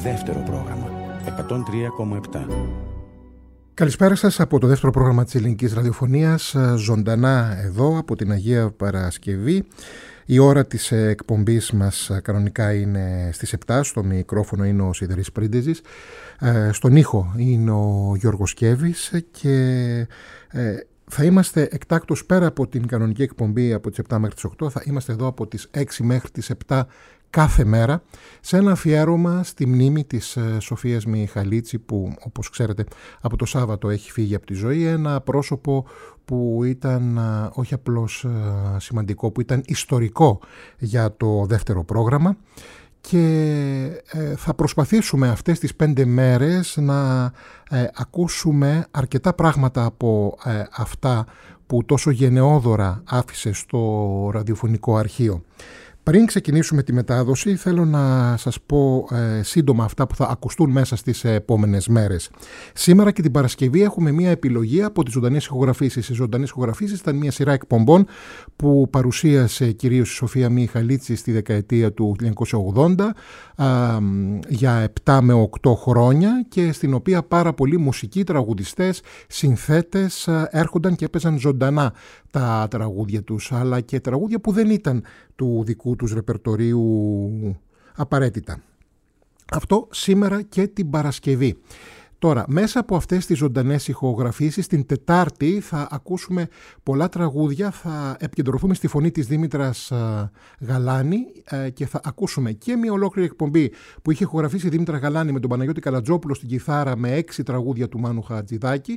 Δεύτερο πρόγραμμα 103,7. Καλησπέρα σας από το δεύτερο πρόγραμμα της ελληνικής ραδιοφωνίας, ζωντανά εδώ από την Αγία Παρασκευή. Η ώρα της εκπομπής μας κανονικά είναι στις 7, στο μικρόφωνο είναι ο Σιδερής Πρίντεζης, στον ήχο είναι ο Γιώργος Κέβης και θα είμαστε εκτάκτως πέρα από την κανονική εκπομπή από τις 7 μέχρι τις 8, θα είμαστε εδώ από τις 6 μέχρι τις 7 κάθε μέρα σε ένα αφιέρωμα στη μνήμη της Σοφίας Μιχαλίτση που, όπως ξέρετε, από το Σάββατο έχει φύγει από τη ζωή, ένα πρόσωπο που ήταν όχι απλώς σημαντικό, που ήταν ιστορικό για το δεύτερο πρόγραμμα, και θα προσπαθήσουμε αυτές τις 5 μέρες να ακούσουμε αρκετά πράγματα από αυτά που τόσο γενναιόδωρα άφησε στο ραδιοφωνικό αρχείο. Πριν ξεκινήσουμε τη μετάδοση, θέλω να σας πω σύντομα αυτά που θα ακουστούν μέσα στις επόμενες μέρες. Σήμερα και την Παρασκευή έχουμε μία επιλογή από τις ζωντανές ηχογραφήσεις. Οι ζωντανές ηχογραφήσεις ήταν μία σειρά εκπομπών που παρουσίασε κυρίως η Σοφία Μιχαλίτση στη δεκαετία του 1980 για 7 με 8 χρόνια, και στην οποία πάρα πολλοί μουσικοί, τραγουδιστές, συνθέτες έρχονταν και έπαιζαν ζωντανά τα τραγούδια τους, αλλά και τραγούδια που δεν ήταν του δικού τους ρεπερτορίου απαραίτητα. Αυτό σήμερα και την Παρασκευή. Τώρα, μέσα από αυτές τις ζωντανές ηχογραφήσεις, την Τετάρτη θα ακούσουμε πολλά τραγούδια, θα επικεντρωθούμε στη φωνή της Δήμητρας Γαλάνη και θα ακούσουμε και μια ολόκληρη εκπομπή που είχε ηχογραφήσει η Δήμητρα Γαλάνη με τον Παναγιώτη Καλατζόπουλο στην κιθάρα με 6 τραγούδια του Μάνου Χατζηδάκη,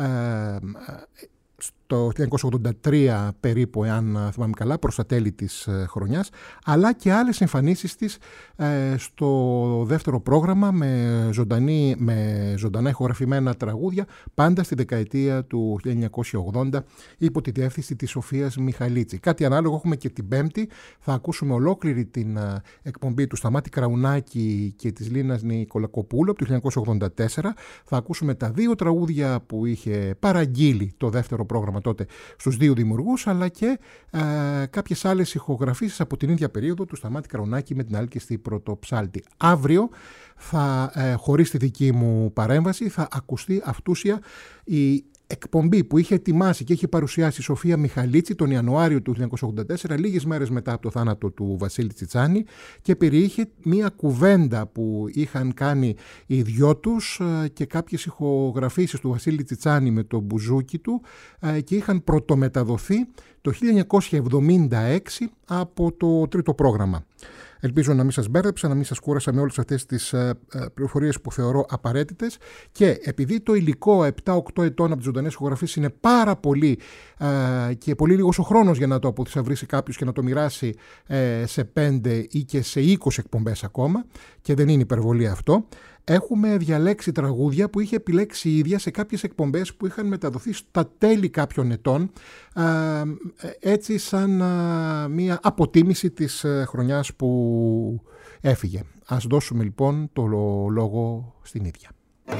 το 1983 περίπου, εάν θυμάμαι καλά, προς τα τέλη της χρονιάς, αλλά και άλλες εμφανίσεις της στο δεύτερο πρόγραμμα με ζωντανά ηχογραφημένα τραγούδια, πάντα στη δεκαετία του 1980 υπό τη διεύθυνση της Σοφίας Μιχαλίτση. Κάτι ανάλογο έχουμε και την Πέμπτη, θα ακούσουμε ολόκληρη την εκπομπή του Σταμάτη Κραουνάκη και της Λίνας Νικολακοπούλου από το 1984. Θα ακούσουμε τα 2 τραγούδια που είχε παραγγείλει το δεύτερο πρόγραμμα τότε στους 2 δημιουργούς, αλλά και κάποιες άλλες ηχογραφήσεις από την ίδια περίοδο του Σταμάτη Κραουνάκη με την Άλκηστη Πρωτοψάλτη. Αύριο, χωρίς τη δική μου παρέμβαση, θα ακουστεί αυτούσια η εκπομπή που είχε ετοιμάσει και είχε παρουσιάσει η Σοφία Μιχαλίτση τον Ιανουάριο του 1984, λίγες μέρες μετά από το θάνατο του Βασίλη Τσιτσάνη, και περιείχε μία κουβέντα που είχαν κάνει οι δυο τους και κάποιες ηχογραφήσεις του Βασίλη Τσιτσάνη με το μπουζούκι του, και είχαν πρωτομεταδοθεί το 1976 από το τρίτο πρόγραμμα. Ελπίζω να μην σας μπέρδεψα, να μην σας κούρασα με όλες αυτές τις πληροφορίες που θεωρώ απαραίτητες, και επειδή το υλικό 7-8 ετών από τις ζωντανές ηχογραφίες είναι πάρα πολύ και πολύ λίγος ο χρόνος για να το αποθυσαυρίσει κάποιος και να το μοιράσει σε 5 ή και σε 20 εκπομπές ακόμα, και δεν είναι υπερβολή αυτό, έχουμε διαλέξει τραγούδια που είχε επιλέξει η ίδια σε κάποιες εκπομπές που είχαν μεταδοθεί στα τέλη κάποιων ετών, έτσι σαν μια αποτίμηση της χρονιάς που έφυγε. Ας δώσουμε λοιπόν το λόγο στην ίδια.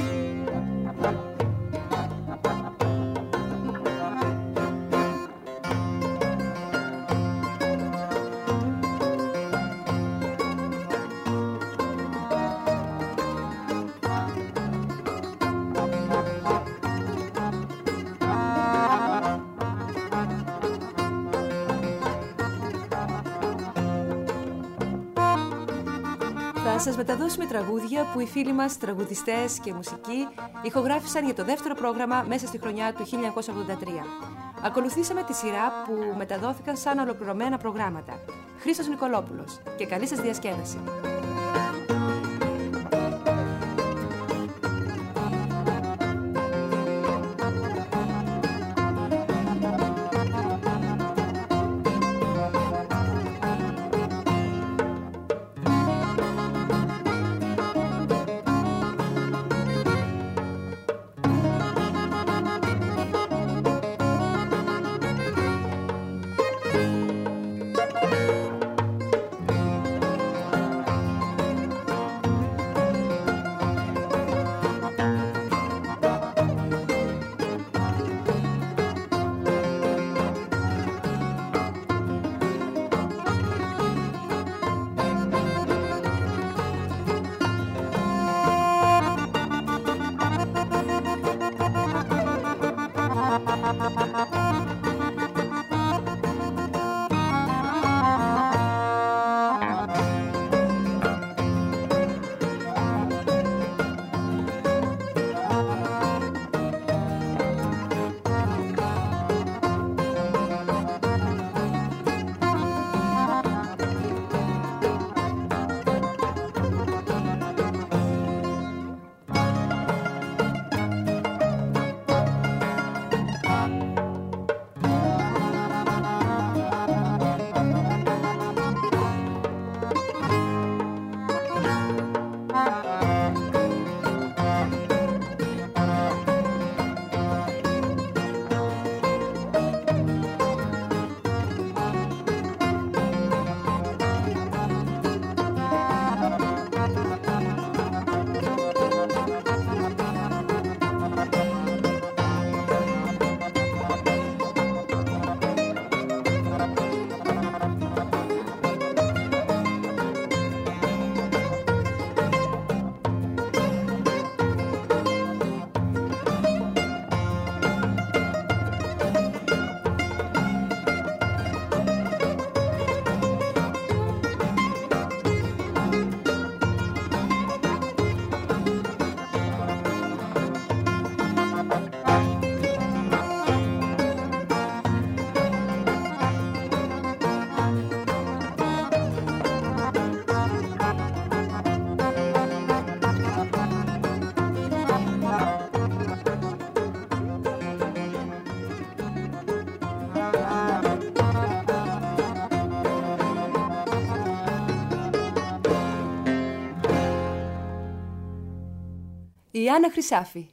Θα σας μεταδώσουμε τραγούδια που οι φίλοι μας τραγουδιστές και μουσικοί ηχογράφησαν για το δεύτερο πρόγραμμα μέσα στη χρονιά του 1983. Ακολουθήσαμε τη σειρά που μεταδόθηκαν σαν ολοκληρωμένα προγράμματα. Χρήστος Νικολόπουλος, και καλή σας διασκέδαση. η Άννα Χρυσάφη.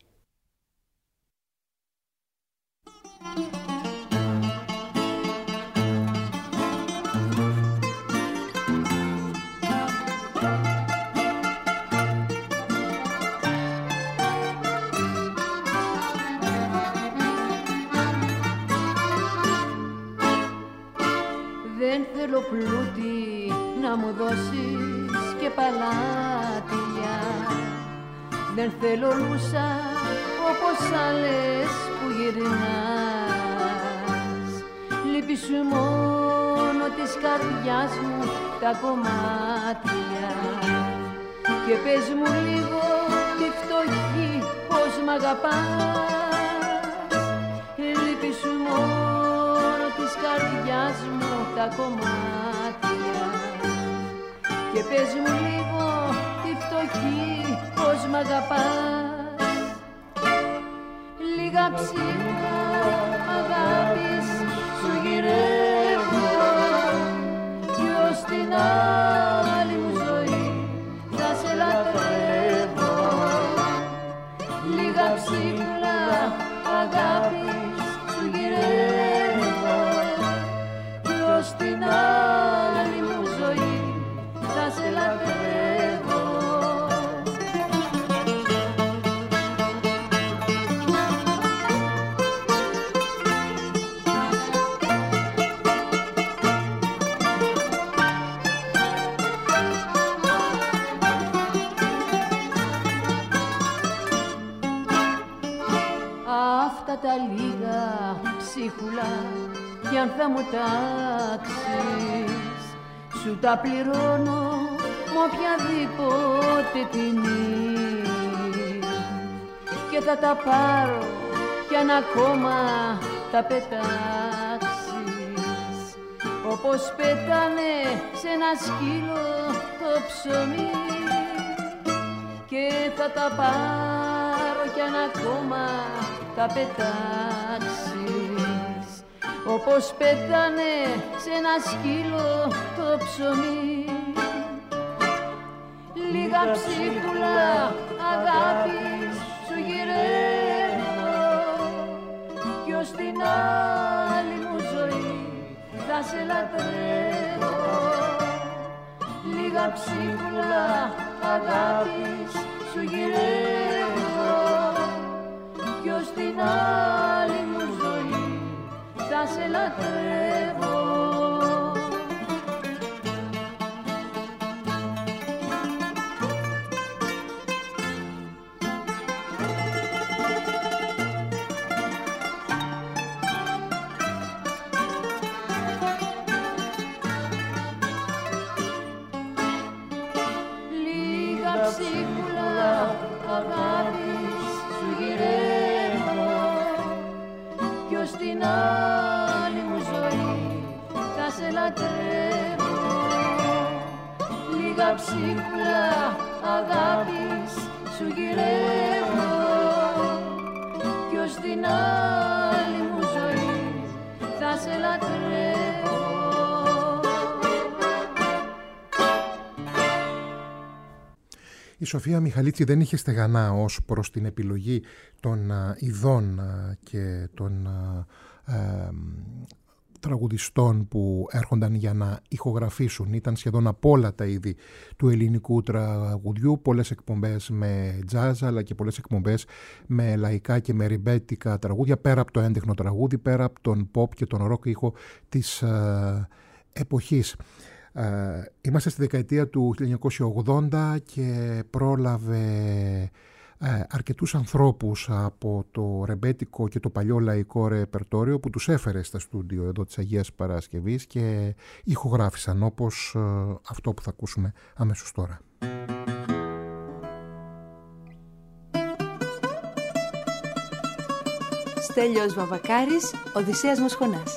Δεν θέλω πλούτη να μου δώσεις και παλάτια. Δεν θέλω λούσα όπως άλλες που γυρνάς. Λείπει σου μόνο της καρδιάς μου τα κομμάτια. Και πες μου λίγο τη φτωχή πως μ' αγαπάς. Λείπει σου μόνο της καρδιάς μου τα κομμάτια. Και πες μου λίγο τη φτωχή πως μ' αγαπάς. Λίγα ψήφα αγάπης σου γυρεύω κι ως την άλλη μου ζωή θα σε λατρεύω. Λίγα ψήφα αγάπης σου γυρεύω κι ως την άλλη μου ζωή θα σε λατρεύω. Αυτά τα λίγα ψίχουλα κι αν θα μου τάξεις σου τα πληρώνω με οποιαδήποτε τιμή. Και θα τα πάρω κι αν ακόμα τα πετάξεις όπως πετάνε σε ένα σκύλο το ψωμί. Και θα τα πάρω κι αν ακόμα τα πετάξεις όπως πετάνε σε ένα σκύλο το ψωμί. Λίγα ψίχουλα αγάπης σου γυρεύω κι ως την άλλη μου ζωή θα σε λατρεύω. Λίγα ψίχουλα αγάπης σου γυρεύω κι ως την άλλη μου ζωή θα σε λατρεύω. Λίγα ψίχουλα αγάπης σου γυρεύω κι ως την άλλη μου ζωή θα σε λατρεύω. Λίγα ψίχουλα αγάπης σου γυρεύω κι ως την άλλη μου ζωή θα σε λατρεύω. Η Σοφία Μιχαλίτση δεν είχε στεγανά ως προς την επιλογή των ειδών και των τραγουδιστών που έρχονταν για να ηχογραφήσουν. Ήταν σχεδόν από όλα τα είδη του ελληνικού τραγουδιού, πολλές εκπομπές με τζάζ αλλά και πολλές εκπομπές με λαϊκά και με ριμπέτικα τραγούδια, πέρα από το έντεχνο τραγούδι, πέρα από τον pop και τον rock ήχο της εποχής. Είμαστε στη δεκαετία του 1980 και πρόλαβε αρκετούς ανθρώπους από το ρεμπέτικο και το παλιό λαϊκό ρεπερτόριο που τους έφερε στα στούντιο εδώ της Αγίας Παρασκευής και ηχογράφησαν, όπως αυτό που θα ακούσουμε αμέσως τώρα. Στέλιος Βαβακάρης, Οδυσσέας Μοσχονάς.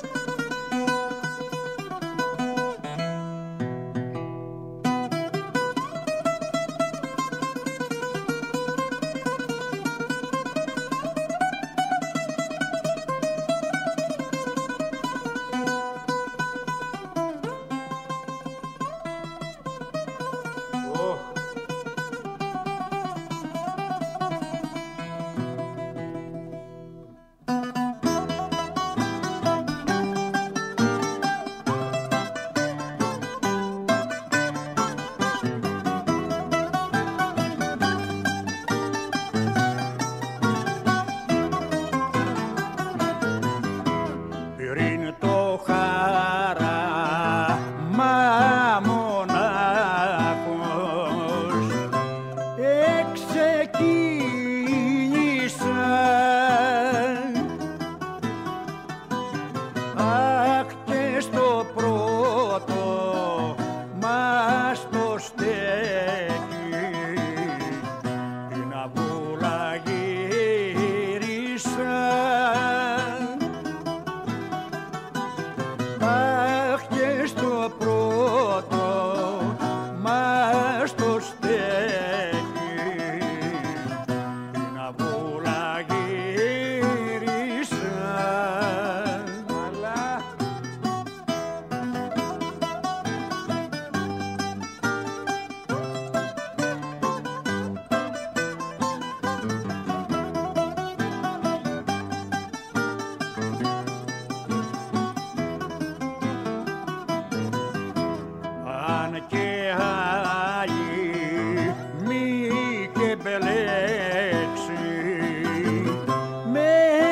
και άλλη μη και μπελέξει με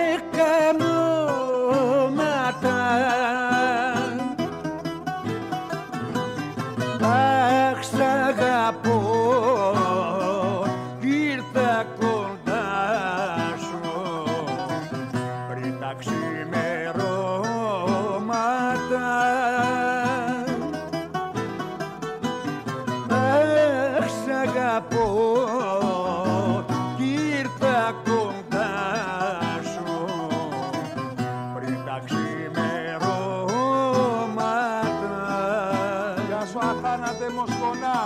κανόματα. Αχ, σ' αγαπώ κι ήρθα κοντά σου πριν τα ξημερώματα. Αχ, σ' αγαπώ κι ήρθα κοντά σου πριν τα ξημερώματα. Γεια σου αθάνατε Μοσκονά.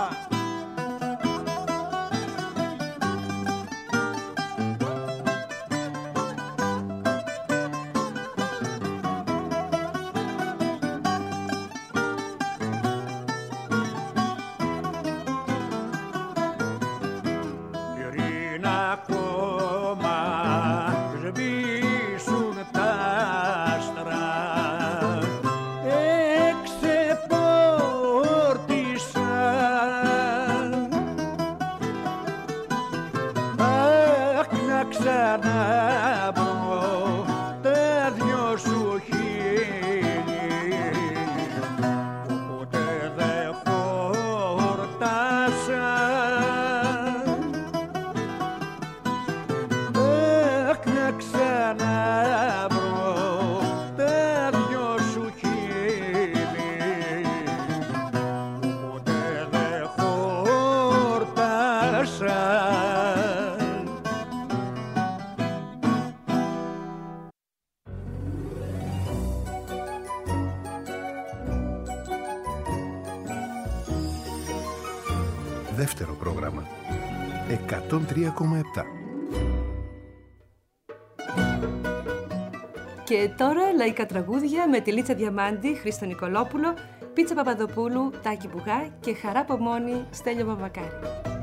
Ξαναβρω τα δυο σου χείλη που ποτέ δεν χορτάσαν. Αχ, να ξαναβρω τα δυο σου χείλη που ποτέ δεν χορτάσαν. Δεύτερο πρόγραμμα 103,7. Και τώρα λαϊκά τραγούδια με τη Λίτσα Διαμάντη, Χρήστο Νικολόπουλο, Πίτσα Παπαδοπούλου, Τάκη Μπουγά και Χαρά Πομόνη, Στέλιο Μαμακάρη.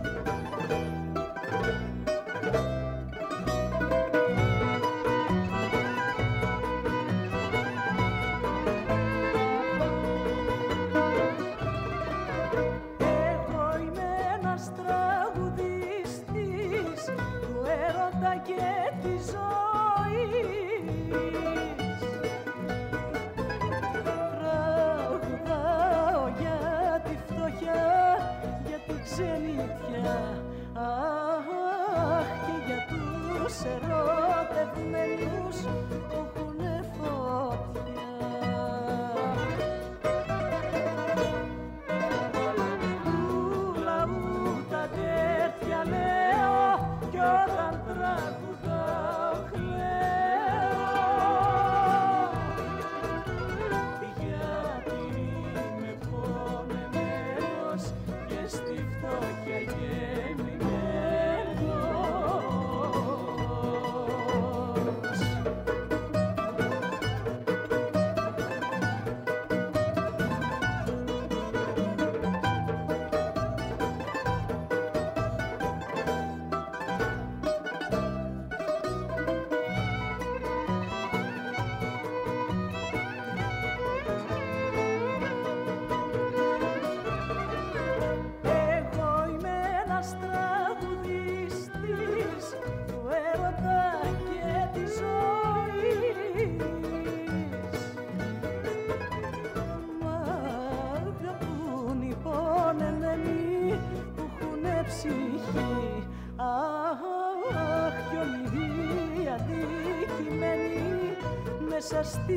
μέσα στη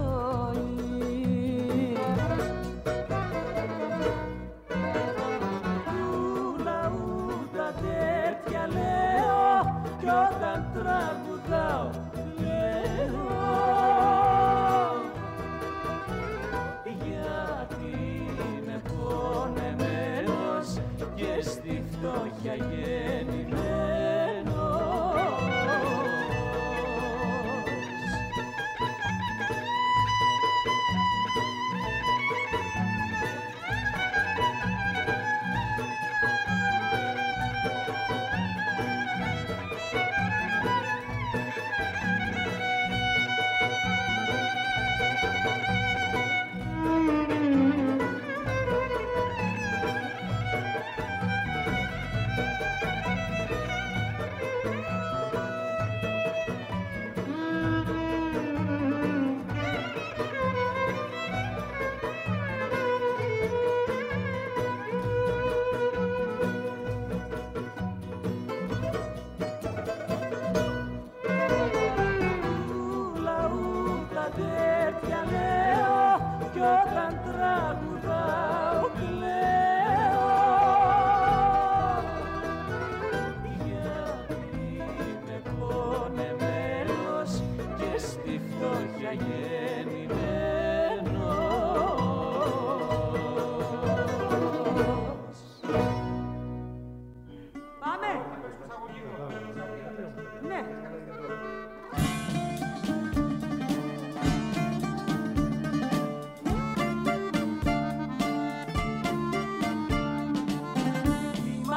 ζωή. Του λαού τα τέτοια λέω κι όταν τραγουδάω λέω γιατί είμαι πονεμένος και στη φτώχεια γεννημένος.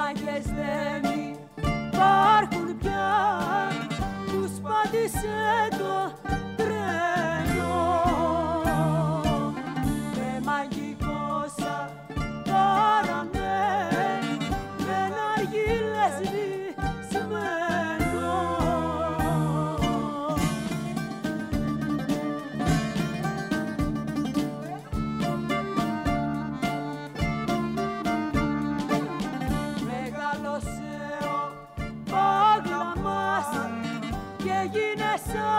μάγκες δεν υπάρχουν πια, τους πάτησε το τρένο. Με μαγικό σακάρανε, με ναργίλες βυσμένο. Μεγάλωσε ο πάγλαμας και γίνε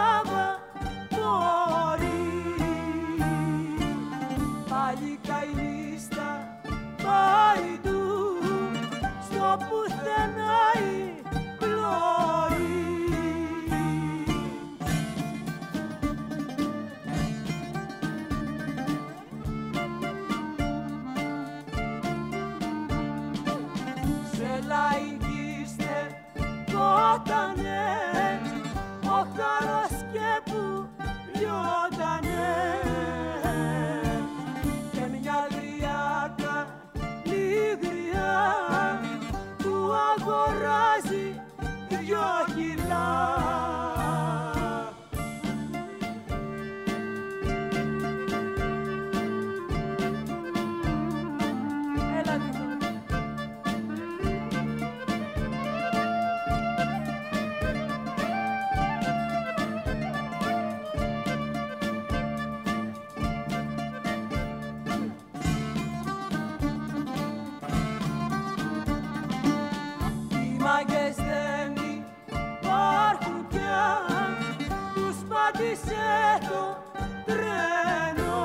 Σαββατόρι. Πάλι καημίστα πάει του, στο πουθενά η πλώρη. Σε λαϊκίστε κότανε, ο χάρος και που λιώτανε, και μια γριά καλή που αγοράζει 2 κιλά. Έλα δικό. Οι μάγκες δεν υπάρχουν πια, τους πάτησε το τρένο.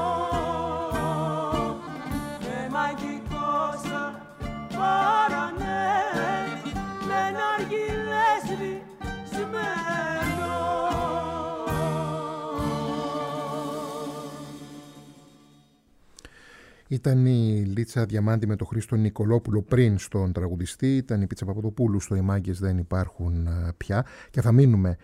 Με μαγικό σακάρανε, με ναργίλες βυσμένο. Ήταν η Λίτσα Διαμάντη με τον Χρήστο Νικολόπουλο πριν στον τραγουδιστή, ήταν η Πίτσα Παπαδοπούλου στο «Οι μάγκες δεν υπάρχουν πια», και θα μείνουμε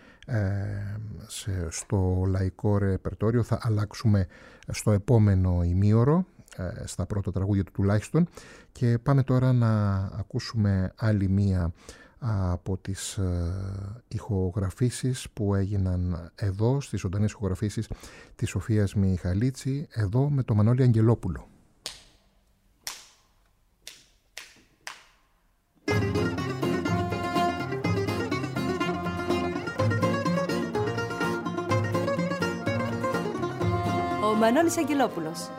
στο λαϊκό ρεπερτόριο. Θα αλλάξουμε στο επόμενο ημίωρο, στα πρώτα τραγούδια του τουλάχιστον, και πάμε τώρα να ακούσουμε άλλη μία από τις ηχογραφήσεις που έγιναν εδώ, στις ζωντανές ηχογραφήσεις της Σοφίας Μιχαλίτση, εδώ με τον Μανώλη Αγγελόπουλο. Ο Μανώλης Αγγελόπουλος.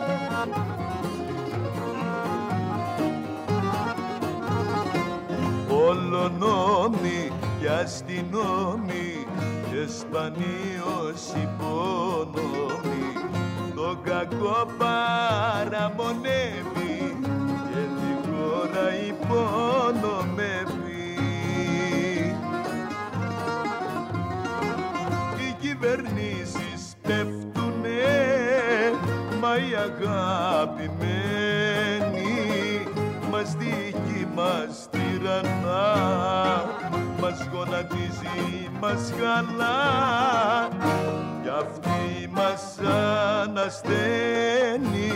Πολωνόμοι και αστυνόμοι και σπανίως υπόνομοι, το κακό παραμονεύει και τη χώρα υπονομεύει. Οι κυβερνήσεις πέφτουνε, μα οι αγαπημένοι μας δίκη μας τυραννά, μας γονατίζει, μας χαλά, κι αυτή μας ανασταίνει.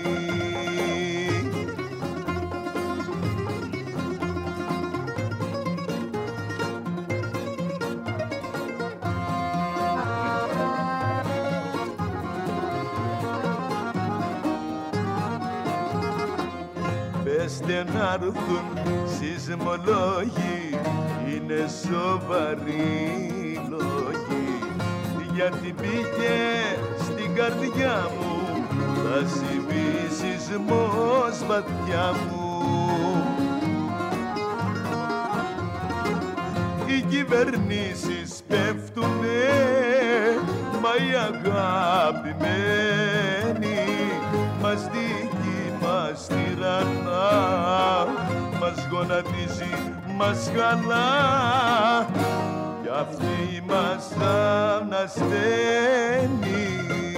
Πεστε να έρθουν σεισμολόγοι, είναι σοβαροί λόγοι, γιατί πήγε στην καρδιά μου, θα συμβεί σεισμός βαθιά μου. Οι κυβερνήσεις πέφτουνε, μα οι αγαπημένοι μας δίκη μας τυραννά, μας γονατίζει, μας χαλά, κι αυτή μας ανασταίνει.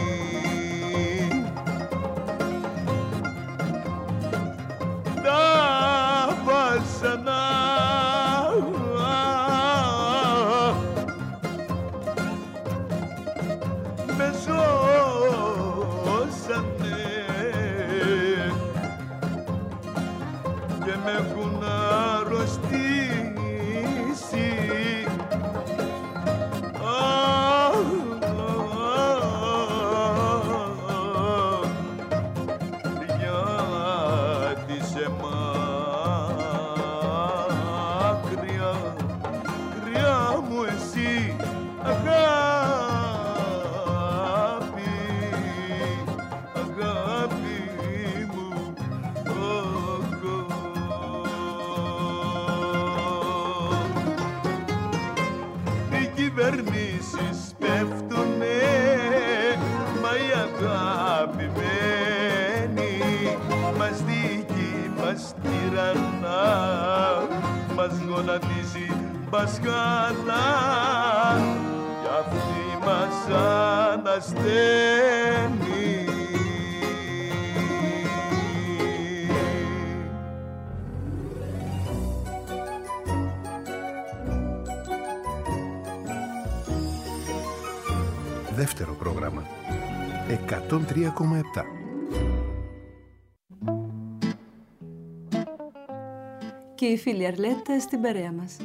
Τα βάσανα με ζώσανε και με έχουν στήσει. Γιατί σε μακριά, κρυά μου εσύ αγάπη, αγάπη μου, οι κυβερνήσεις πέφτουνε, μα η αγαπημένη μας δίκη, μας τυραννά, μας γονατίζει μπασκάλα, κι αυτή μας ανασταίνει. Δεύτερο πρόγραμμα 103,7. Και η φίλη Αρλέτα στην παρέα μας.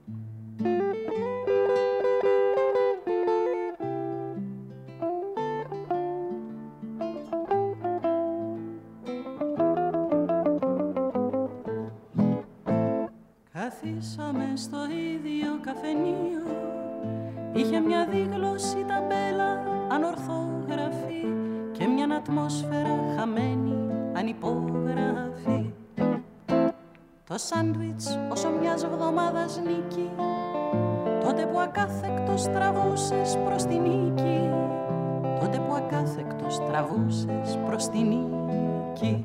Καθίσαμε στο ίδιο καφενείο, είχε μια δίγλωση ταμπέλα ανορθόγραφη και μια ατμόσφαιρα χαμένη ανυπόγραφη. Το σάντουιτς όσο μιας εβδομάδας νίκη, τότε που ακάθεκτος τραβούσες προς την νίκη, τότε που ακάθεκτος τραβούσες προς την νίκη.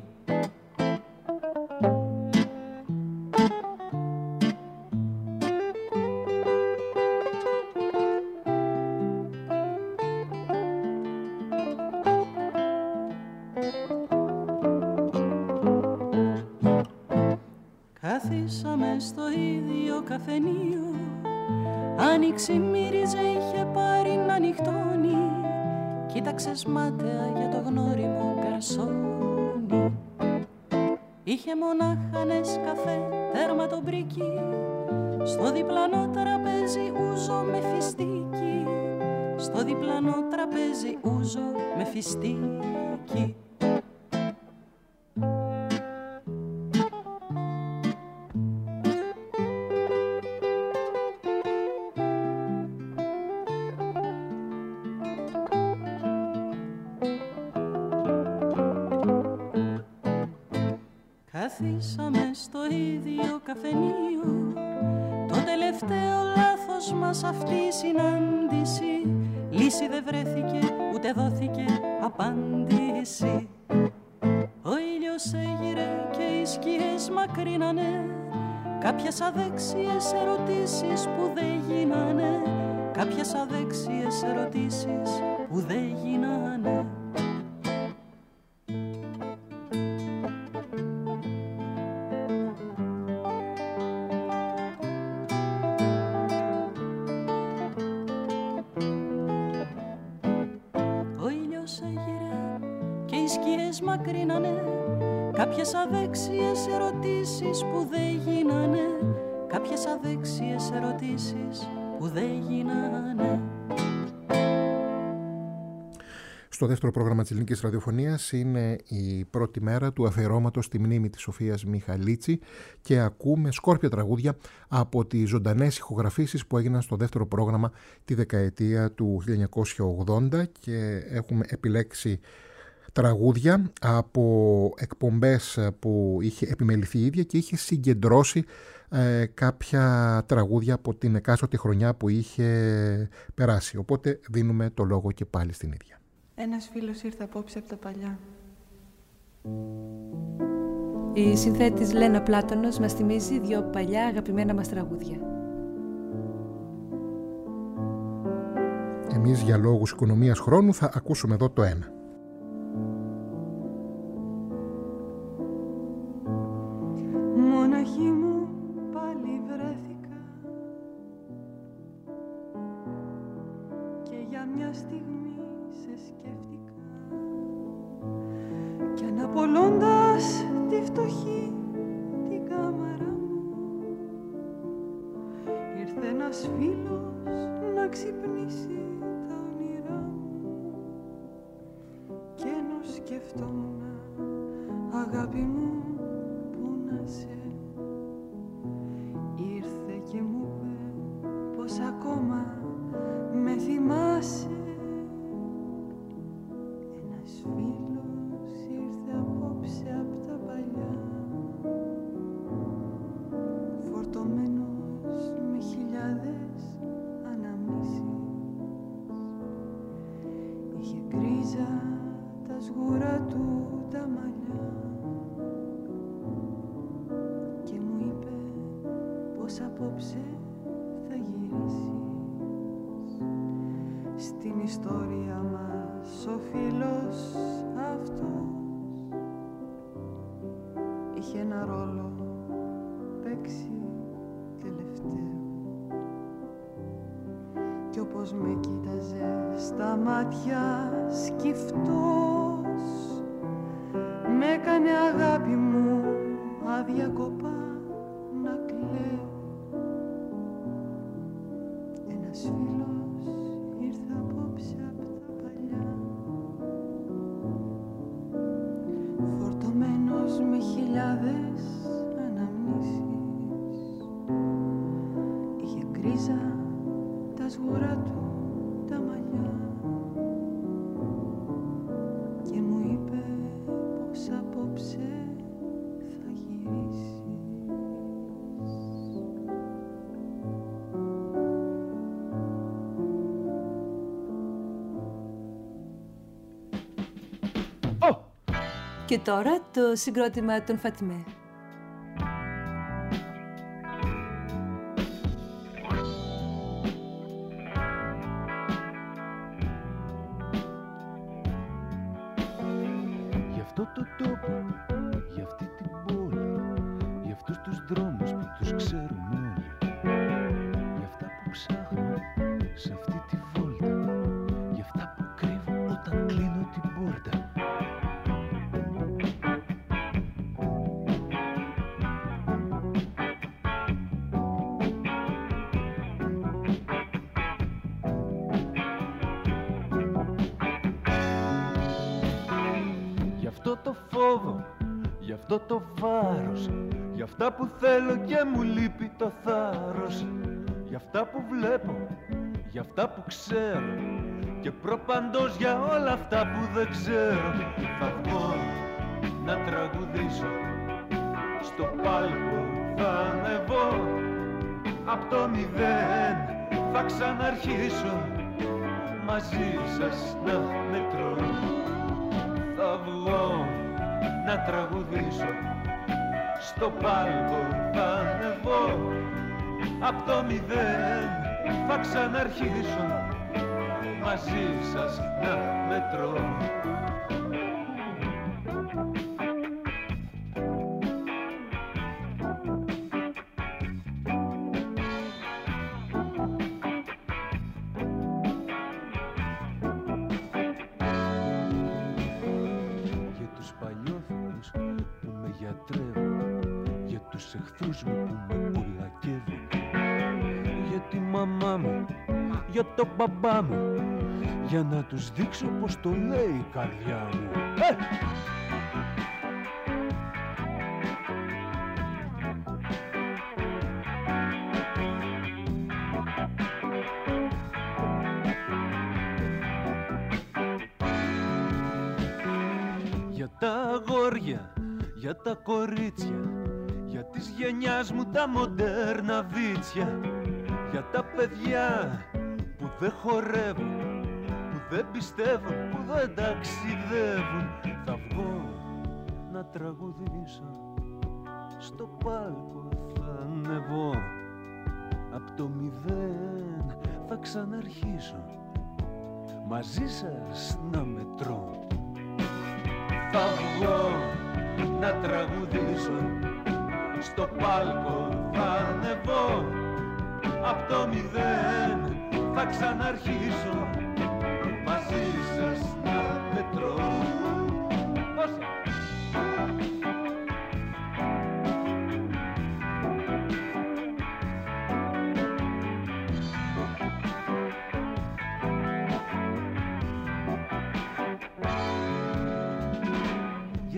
Καθίσαμε στο ίδιο καφενείο, άνοιξη μύριζε, είχε πάρει να νυχτώνει, κοίταξες μάταια για το γνώριμο γκαρσόνι. Είχε μονάχα νεσκαφέ, τέρμα το μπρίκι, στο διπλανό τραπέζι ούζο με φιστίκι, στο διπλανό τραπέζι ούζο με φιστίκι. Καθίσαμε στο ίδιο καφενείο, το τελευταίο λάθος μας αυτή η συνάντηση, λύση δεν βρέθηκε ούτε δόθηκε απάντηση. Ο ήλιος έγειρε και οι σκιές μακρύνανε, κάποιες αδέξιες ερωτήσεις που δεν γίνανε, κάποιες αδέξιες ερωτήσεις που δεν γίνανε. Μακρύνανε, κάποιες αδέξιες ερωτήσεις που δεν γίνανε, κάποιες αδέξιες ερωτήσεις που δεν γίνανε. Στο δεύτερο πρόγραμμα της Ελληνικής Ραδιοφωνίας είναι η πρώτη μέρα του αφιερώματος στη μνήμη της Σοφίας Μιχαλίτση και ακούμε σκόρπια τραγούδια από τις ζωντανές ηχογραφήσεις που έγιναν στο δεύτερο πρόγραμμα τη δεκαετία του 1980 και έχουμε επιλέξει τραγούδια από εκπομπές που είχε επιμεληθεί η ίδια και είχε συγκεντρώσει κάποια τραγούδια από την εκάστοτε χρονιά που είχε περάσει. Οπότε δίνουμε το λόγο και πάλι στην ίδια. Ένας φίλος ήρθε απόψε από τα παλιά. Η συνθέτης Λένα Πλάτωνος μας θυμίζει δύο παλιά αγαπημένα μας τραγούδια. Εμείς για λόγους οικονομίας χρόνου θα ακούσουμε εδώ το ένα. Μοναχή μου πάλι βρέθηκα και για μια στιγμή σε σκέφτηκα κι αναπολώντας τη φτωχή την κάμαρα μου ένας φίλος να ξυπνήσει τα όνειρά μου και ενώ σκεφτόμουν αγάπη μου που να σε, ήρθε και μου είπε πως ακόμα με θυμάσαι. Ένας φίλος ήρθε απόψε απ' τα παλιά, φορτωμένος με χιλιάδες αναμνήσεις. Είχε γκρίζα τα σγουρά του τα μαλλιά και μου είπε πως απόψε θα γυρίσεις. Στην ιστορία μας ο φίλος αυτός είχε ένα ρόλο παίξει τελευταίο κι όπως με κοίταζε στα μάτια σκυφτός, με έκανε αγάπη μου αδιάκοπα να κλαίω. Ένας φίλος ήρθε απόψε απ' τα παλιά, φορτωμένος με χιλιάδες αναμνήσεις. Είχε γκρίζα τα σγουρά του τα μαλλιά και μου είπε πως απόψε θα γυρίσεις. Και τώρα το συγκρότημα των Φατιμέ. Γι' αυτό το τόπο, για αυτή την πόλη, για αυτούς τους δρόμους που τους ξέρουμε όλοι, για αυτά που ψάχνω σε αυτή τη βόλτα, για αυτά που κρύβω όταν κλείνω την πόρτα. Το φόβο, γι' αυτό το βάρος, γι' αυτά που θέλω και μου λείπει το θάρρος, γι' αυτά που βλέπω, γι' αυτά που ξέρω και προπαντός για όλα αυτά που δεν ξέρω. Θα βγω να τραγουδήσω, στο πάλκο θα ανεβώ, απ' το μηδέν θα ξαναρχίσω, μαζί σας να μετρώ. Θα βγω να τραγουδήσω, στο πάλκο θα ανεβώ, απ' το μηδέν θα ξαναρχίσω, μαζί σας να μετρώ. Για τους εχθρούς μου που με κολακεύουν, για τη μαμά μου, για τον μπαμπά μου, για να τους δείξω πως το λέει η καρδιά μου. Για τα αγόρια, για τα κορίτσια, για της γενιάς μου τα μοντέρνα βίτσια, για τα παιδιά που δεν χορεύουν, που δεν πιστεύουν, που δεν ταξιδεύουν. Θα βγω να τραγουδήσω, στο πάλκο θα ανεβώ, απ' το μηδέν θα ξαναρχίσω, μαζί σας να μετρώ. Θα βγω να τραγουδήσω, στο πάλκο θα ανεβώ, απ' το μηδέν θα ξαναρχίσω, μαζί σας να μετρώ.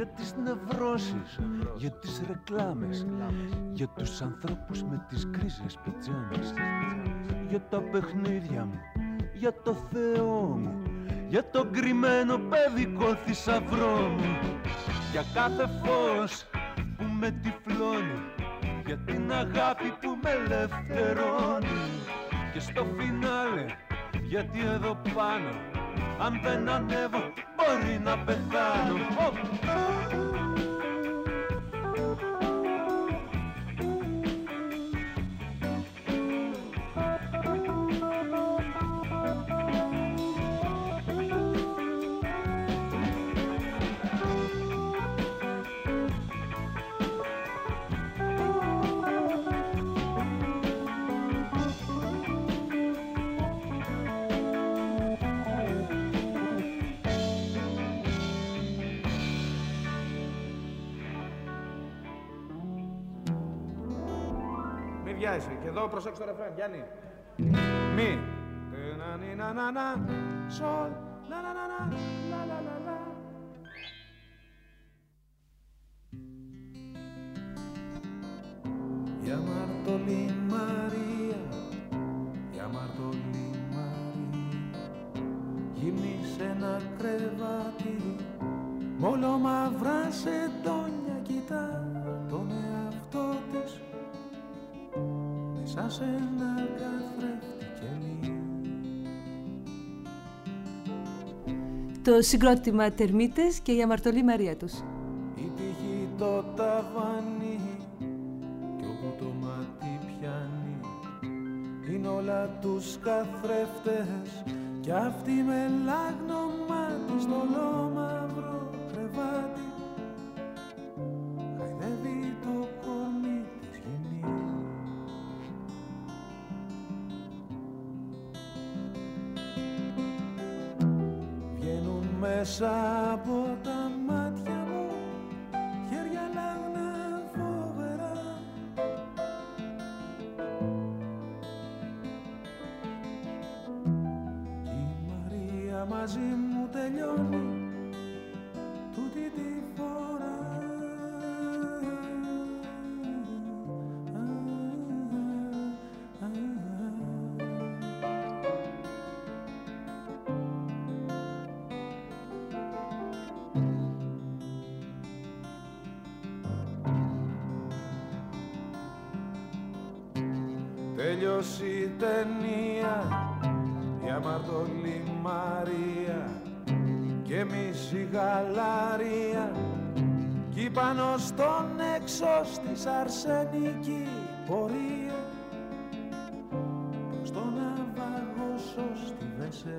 για τις νευρώσεις, για τις ρεκλάμες, για τους ανθρώπους με τις γκρίζες πιτζάμες, για τα παιχνίδια μου, για το Θεό μου, για το κρυμμένο παιδικό θησαυρό μου, για κάθε φως που με τυφλώνει, για την αγάπη που με ελευθερώνει, και στο φινάλε, γιατί εδώ πάνω αν δεν ανέβω μπορεί να πεθάνω. Και εδώ προσέξτε το ρεφρέν, Γιάννη. Μη. Να να να σολ. Να να να να λα λα λα λα. Η αμαρτωλή Μαρία, η αμαρτωλή Μαρία, γυμνή σε ένα κρεβάτι, μόλο μαυρά σεντόνια κοιτά τον εαυτό της σαν σε ένα καθρέφτη κελί. Το συγκρότημα Τερμίτες και η αμαρτωλή Μαρία τους. Η τύχη το ταβάνι κι όπου το μάτι πιάνει είναι όλα τους καθρέφτες κι αυτή με λάγνο μάτι στο λόμαυρο κρεβάτι χαϊδεύει το κορμί της γυμνή. Βγαίνουν μέσα από τα μάτια μου χέρια λάγνα φοβερά. Κι η Μαρία μαζί μου τελειώνει τούτη τη φορά. Τέλειωσε η ταινία, η αμαρτωλή Μαρία και εμείς η γαλαρία κι πάνω στον έξω της αρσενική πορεία προς τον Ναυαγόσο στη Βεσέ.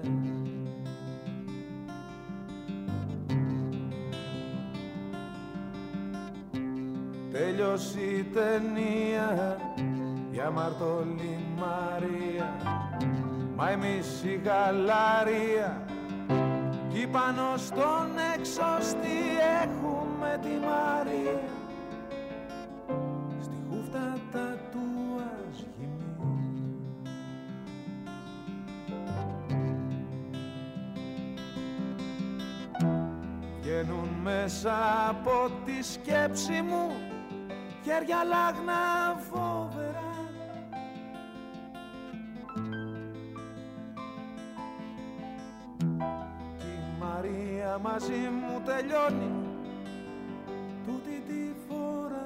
Τέλειωσε η ταινία, η αμαρτωλή Μαρία, μα εμείς η γαλαρία κι πάνω στον εξώστη έχουμε τη Μαρία στη χούφτα τα τουάζ γυμνή. Βγαίνουν μέσα από τη σκέψη μου χέρια λάγνα φοβερά. Μαρία μαζί μου τελειώνει τούτη τη φορά.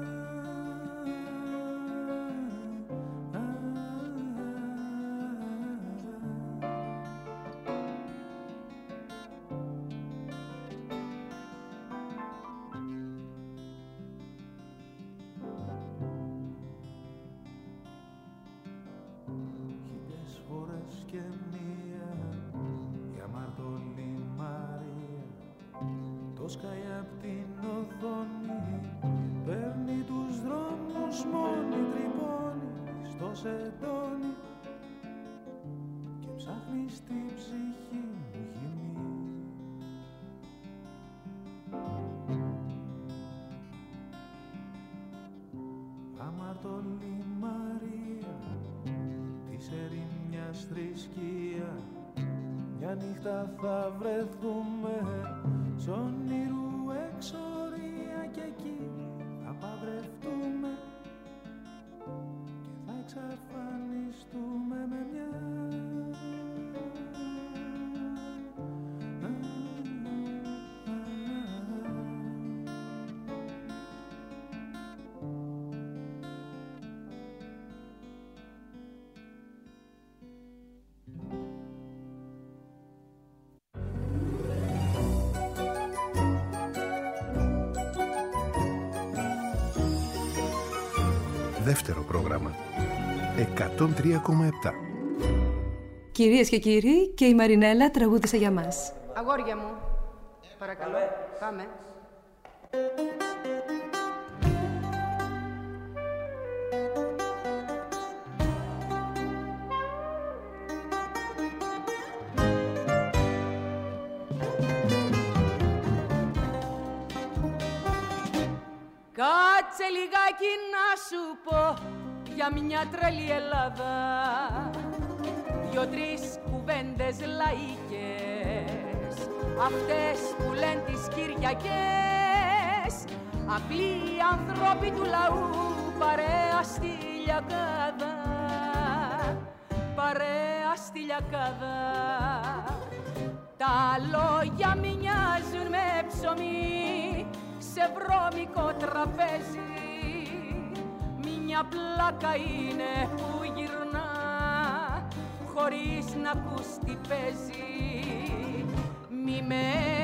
Χίλιες φορές και μία η αμαρτωλή Μαρία το σκάει απ' την οθόνη, παίρνει τους δρόμους μόνη, τρυπώνει στο σεντόνι και ψάχνει στη ψυχή μου γυμνή. Αμαρτωλή Μαρία της ερημιάς θρησκεία, μια νύχτα θα βρεθούμε σ' όνειρου έξω εξαφανιστούμε με μια. Δεύτερο πρόγραμμα 103,7. Κυρίες και κύριοι, και η Μαρινέλα τραγούδισε για μας. Αγόρια μου, παρακαλώ, πάμε. Κάτσε λιγάκι να σου πω για μια τρελή Ελλάδα, δυο-τρεις κουβέντες λαϊκές, αυτές που λένε τις Κυριακές, απλοί άνθρωποι του λαού, παρέα στη λιακάδα, παρέα στη λιακάδα. Τα λόγια μοιάζουν με ψωμί σε βρώμικο τραπέζι, μια πλάκα είναι που γυρνά χωρίς να ακούς τι παίζει. Μη με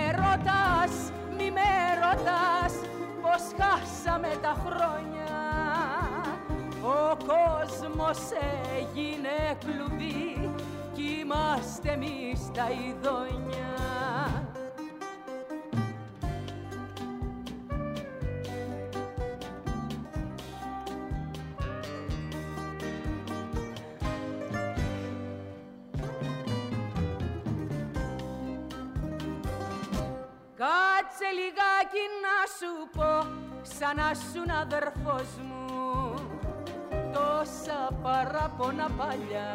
ρωτάς πως χάσαμε τα χρόνια, ο κόσμος έγινε κλουβί κι είμαστε εμείς τα ειδόνια. Κάτσε λιγάκι να σου πω, σαν να σουν αδερφός μου, τόσα παράπονα παλιά,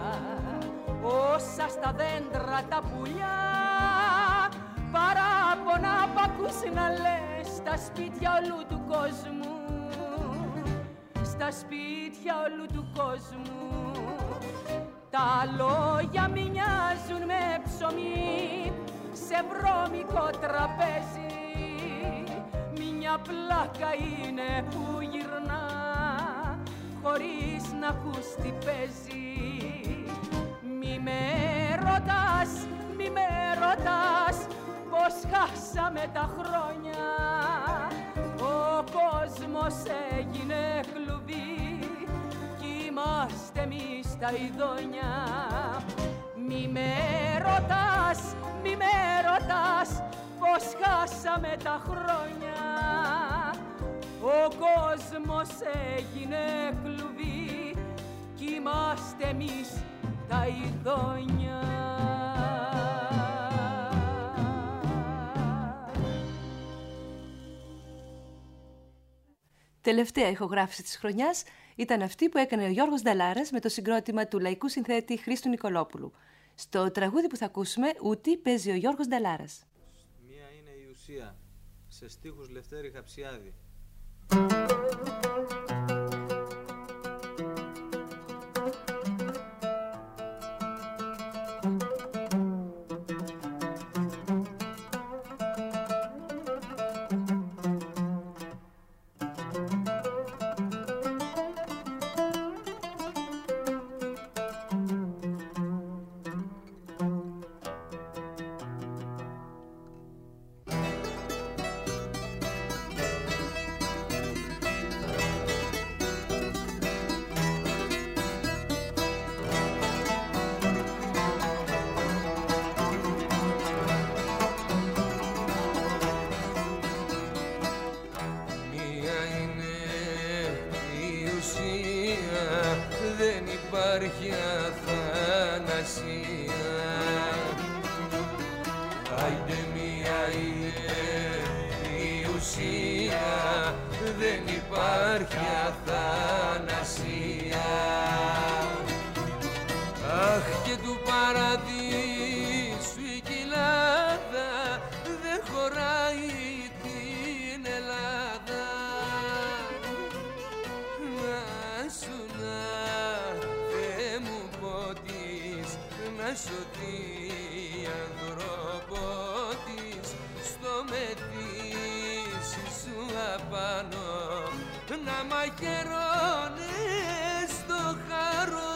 όσα στα δέντρα τα πουλιά, παράπονα π' ακούς να λες στα σπίτια όλου του κόσμου, στα σπίτια όλου του κόσμου. Τα λόγια μοιάζουν με ψωμί σε βρώμικο τραπέζι, μια πλάκα είναι που γυρνά χωρίς να ακούς τι παίζει. Μη με ρωτάς πως χάσαμε τα χρόνια, ο κόσμος έγινε κλουβί κι είμαστε εμείς τα ειδόνια. Μη με ρωτάς πως χάσαμε τα χρόνια, ο κόσμος έγινε κλουβί κι είμαστε εμείς τα ειδόνια. Τελευταία ηχογράφηση της χρονιάς ήταν αυτή που έκανε ο Γιώργος Νταλάρας με το συγκρότημα του λαϊκού συνθέτη Χρήστου Νικολόπουλου. Στο τραγούδι που θα ακούσουμε, ούτι παίζει ο Γιώργος Νταλάρας. Μία είναι η ουσία, σε στίχους Λευτέρη Χαψιάδη. υπάρχει αθανασία. Άιντε μία είναι η ουσία, δεν υπάρχει αθανασία. Αχ, και του παραδείσου η κοιλάδα δεν χωράει την Ελλάδα. Να σου να σωθεί άνθρωπο της στο μετήσι σου απάνω να μαχαιρώνε στο χαρό.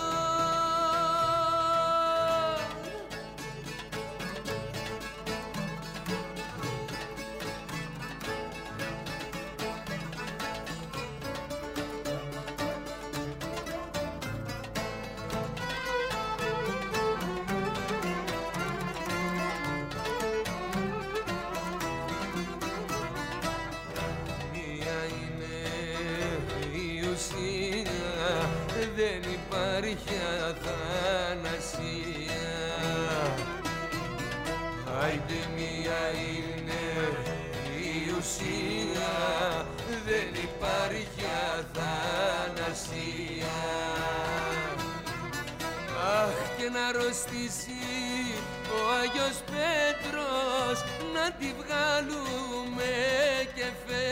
Δεν υπάρχει αθανασία. Άιντε μία είναι η ουσία, δεν υπάρχει αθανασία. Αχ, και να αρρωστήσει ο Άγιος Πέτρος, να τη βγάλουμε και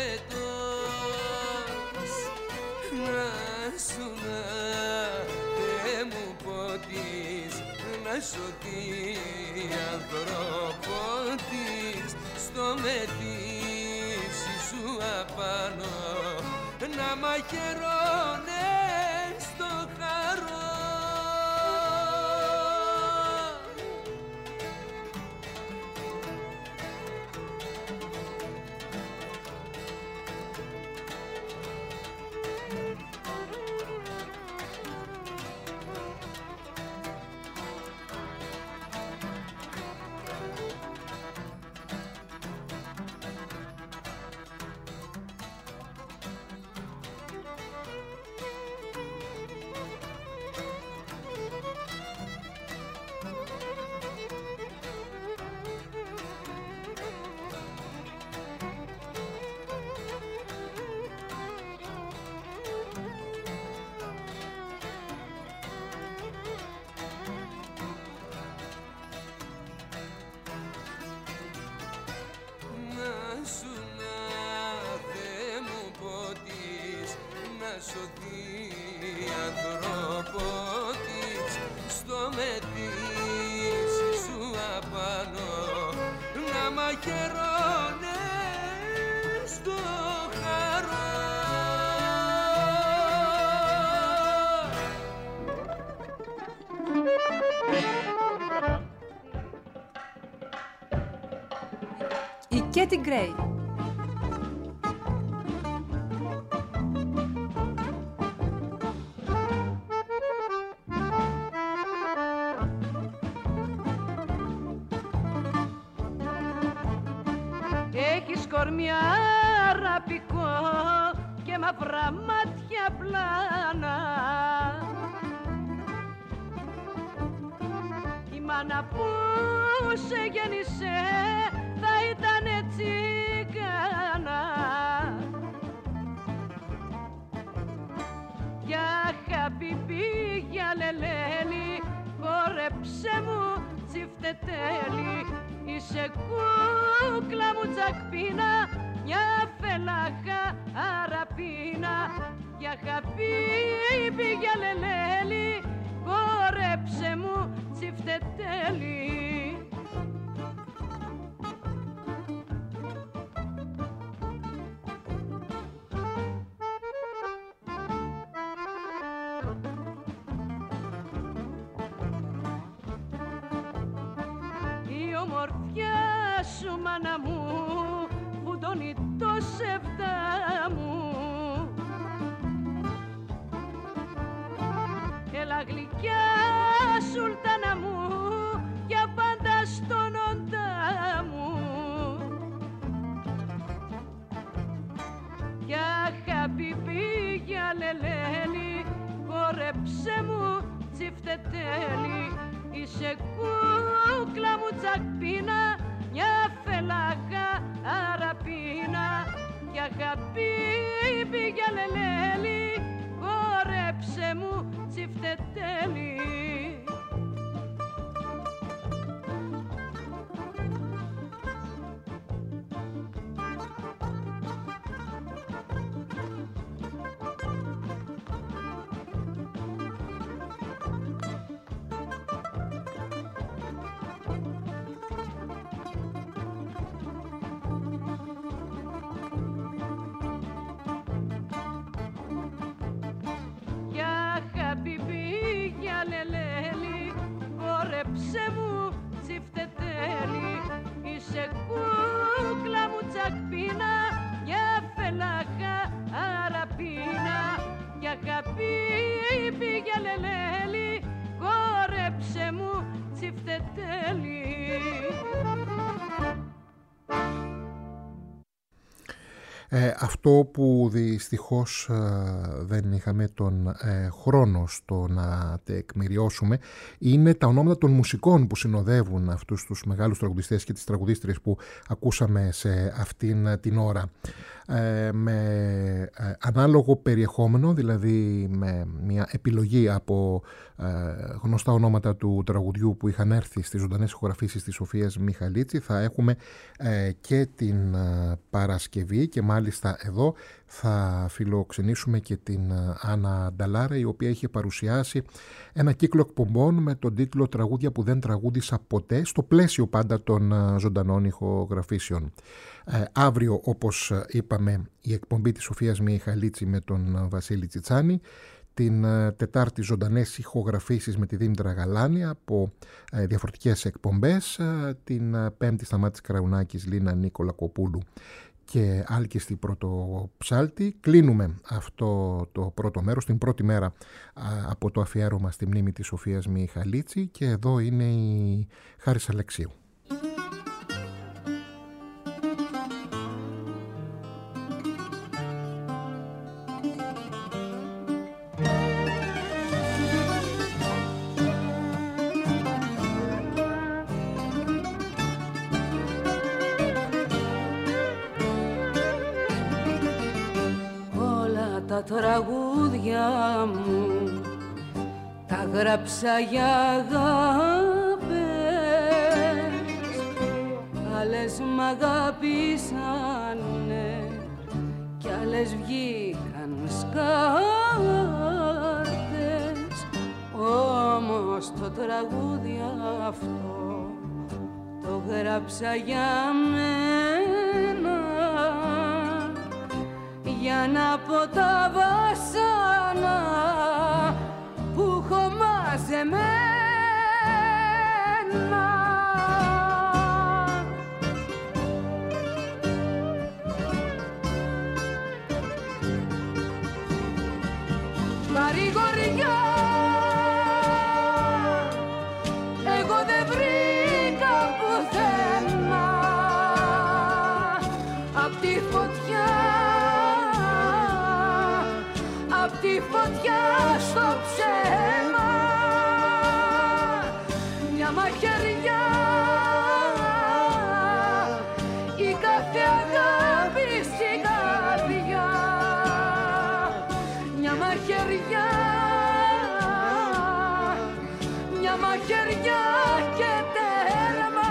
φέτος. Να σου να Θεέ μου πότης, να σωθεί άνθρωπο της στο μετήσι σου απάνω να μαχαιρώνε στο χαρό. Σωθεί άνθρωπο της στο μετήσι σου απάνω να μαχαιρώνε στο χαρό. Η Κέτι Γκρέι. Έχεις κορμιά ραπικό και μαύρα μάτια πλάνα. Η μάνα που σε γέννησε θα ήταν τσιγκάνα. Για χαμπιμπί, για λελέλη, χόρεψε μου τσιφτετέλη. Είσαι κούκλα μου τσακπίνα, μια φελάχα αραπίνα. Για χαμπίμπι, για λελέλη, χόρεψε μου τσιφτετέλη. Η ομορφιά σου μάνα μου φουντώνει το σεφτά μου. Έλα γλυκιά σουλτάνα μου για πάντα στον όντα μου. Για χαμπιμπί, για λελέλη, χόρεψε μου τσιφτετέλη. Είσαι κούκλα μου τσακπίνα, μια φελάχα αραπίνα. Για χαμπίμπι, για λελέλη, χόρεψε μου τσιφτετέλη. Αυτό που δυστυχώς δεν είχαμε τον χρόνο στο να τεκμηριώσουμε είναι τα ονόματα των μουσικών που συνοδεύουν αυτούς τους μεγάλους τραγουδιστές και τις τραγουδίστριες που ακούσαμε σε αυτήν την ώρα. Με ανάλογο περιεχόμενο, δηλαδή με μια επιλογή από γνωστά ονόματα του τραγουδιού που είχαν έρθει στις ζωντανές ηχογραφήσεις της Σοφίας Μιχαλίτση, θα έχουμε και την Παρασκευή, και μάλιστα εδώ θα φιλοξενήσουμε και την Άννα Νταλάρα, η οποία είχε παρουσιάσει ένα κύκλο εκπομπών με τον τίτλο «Τραγούδια που δεν τραγούδισα ποτέ», στο πλαίσιο πάντα των ζωντανών ηχογραφήσεων. Αύριο, όπως είπαμε, η εκπομπή της Σοφίας Μιχαλίτση με τον Βασίλη Τσιτσάνη. Την Τετάρτη ζωντανές ηχογραφήσεις με τη Δήμητρα Γαλάνη από διαφορετικές εκπομπές. Την Πέμπτη Σταμάτης Καραουνάκης, Λίνα Νίκολα Κοπούλου και Άλκηστη Πρωτοψάλτη. Κλείνουμε αυτό το πρώτο μέρος, την πρώτη μέρα από το αφιέρωμα στη μνήμη της Σοφίας Μιχαλίτση, και εδώ είναι η Χάρης Αλεξίου. Τα τραγούδια μου τα γράψα για αγάπες, άλλες μ' αγάπησανε κι άλλες βγήκαν σκάρτες. Όμως το τραγούδι αυτό το γράψα για μένα, για να πω τα βασάνα που έχω μαζεμένα. Παρηγοριά εγώ δεν βρήκα πουθενά, απ' τη φωτιά, απ' τη φωτιά στο ψέμα, μια μαχαιριά, η κάθε αγάπη στην καρδιά, μια μαχαιριά, μια μαχαιριά και τέρμα.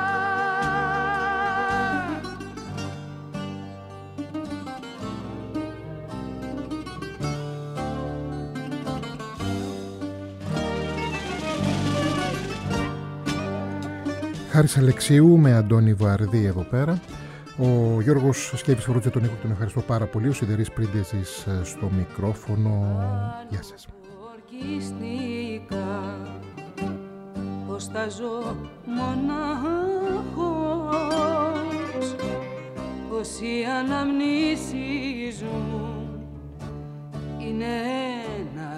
Χάρης Αλεξίου με Αντώνη Βαρδί εδώ πέρα. Ο Γιώργος Σκέπης φορούσε τον ήχο, τον ευχαριστώ πάρα πολύ. Ο Σιδερής Πρίντεζης στο μικρόφωνο. Γεια σας. Ορκιστήκα πως θα ζω μονάχος, πως οι αναμνήσεις μου είναι ένα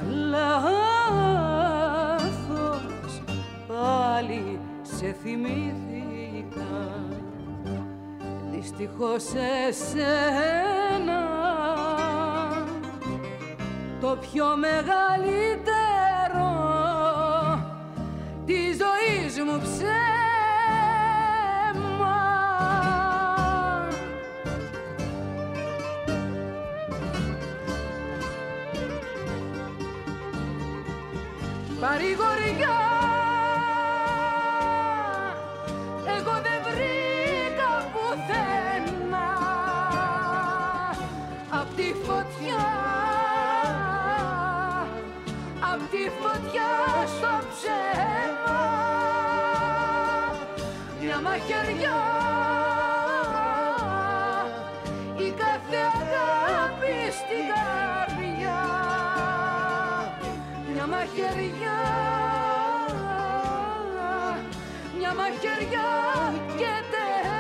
λάθος. Πάλι σε θυμήθηκα, δυστυχώς εσένα, το πιο μεγαλύτερο της ζωής μου ψέμα. Παρηγοριά εγώ δεν βρήκα πουθενά, απ' τη φωτιά, απ' τη φωτιά στο ψέμα, μια μαχαιριά, η κάθε αγάπη στην καρδιά, μια μαχαιριά, μια μαχαιριά και